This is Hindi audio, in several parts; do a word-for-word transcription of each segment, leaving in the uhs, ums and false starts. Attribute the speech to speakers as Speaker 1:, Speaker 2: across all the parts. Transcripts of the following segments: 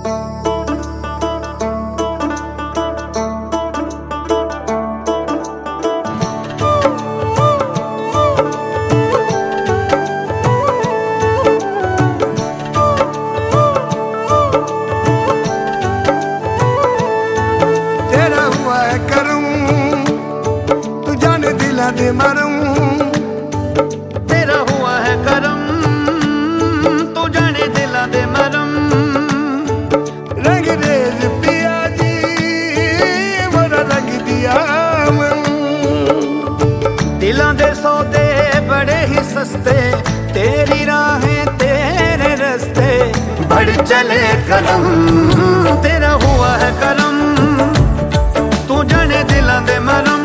Speaker 1: दे मरूं
Speaker 2: तेरा हुआ है करम, तू जाने दिला दे मरम।
Speaker 1: रंग रेज पिया जी मोरा रंग दिया मन,
Speaker 2: दिलां दे सौदे बड़े ही सस्ते, तेरी राहें तेरे रस्ते, बढ़ चले कदम। तेरा हुआ है करम, तू जाने दिलां दे मरम।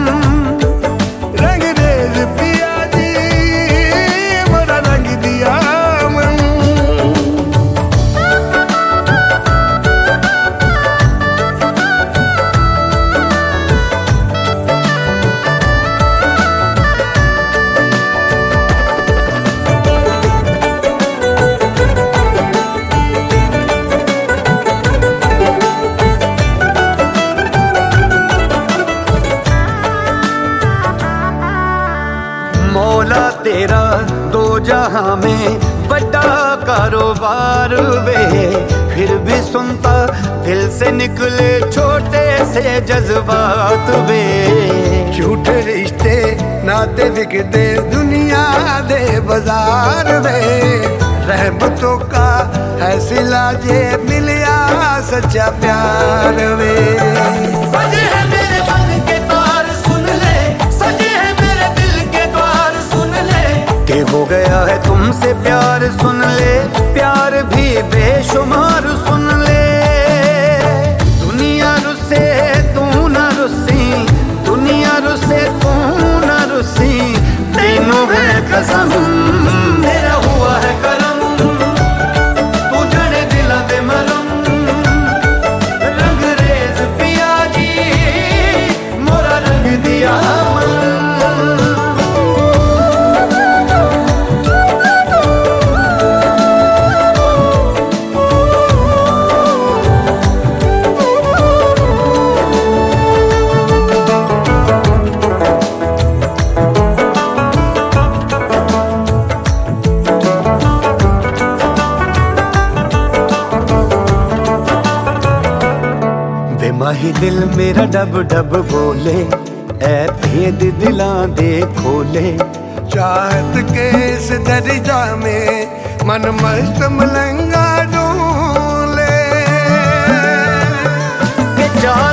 Speaker 2: मौला तेरा दो जहां में बड़ा कारोबार वे, फिर भी सुनता दिल से निकले छोटे से जज्बात वे।
Speaker 1: झूठे रिश्ते नाते बिकते दुनिया दे बाजार वे, रहमतों का है सिला जे मिलिया सच्चा प्यार वे।
Speaker 2: सजे है मेरे मन के तार सुन ले, सजे है मेरे दिल के द्वार सुन ले, के हो गया है तुमसे प्यार सुन ले, प्यार भी बेशुमार सुन ले। दुनिया रुसे तू न रुसी, दुनिया रुसे तू न रुसी, तीनों है कसम। तेरा हुआ है करम, तू जाने दिला दे मरम। रंग रेज पिया जी मोरा रंग दिया मन। माही दिल मेरा डब डब बोले, ऐ भेद दिलां दे खोले।
Speaker 1: चाहत के इस दरिया में मन मस्त मलंगा डोले,
Speaker 2: के चार